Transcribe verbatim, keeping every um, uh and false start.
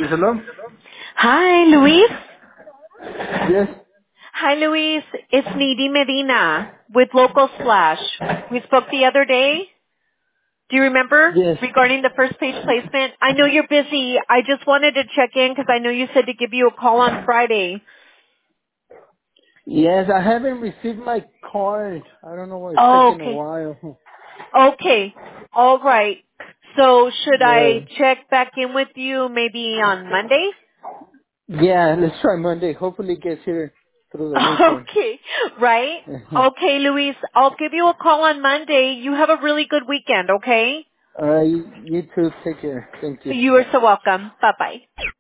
Yes, hello? Hi, Luis. Yes. Hi, Luis. It's Needy Medina with Local Slash. We spoke the other day. Do you remember Yes. regarding the first page placement? I know you're busy. I just wanted to check in because I know you said to give you a call on Friday. Yes, I haven't received my card. I don't know why it's Oh, taking a okay. while. Okay. All right. So should Yeah. I check back in with you maybe on Monday? Yeah, let's try Monday. Hopefully it gets here through the weekend. Okay. Right? Okay, Luis. I'll give you a call on Monday. You have a really good weekend, okay? Alright, you, you too. Take care. Thank you. You are so welcome. Bye-bye.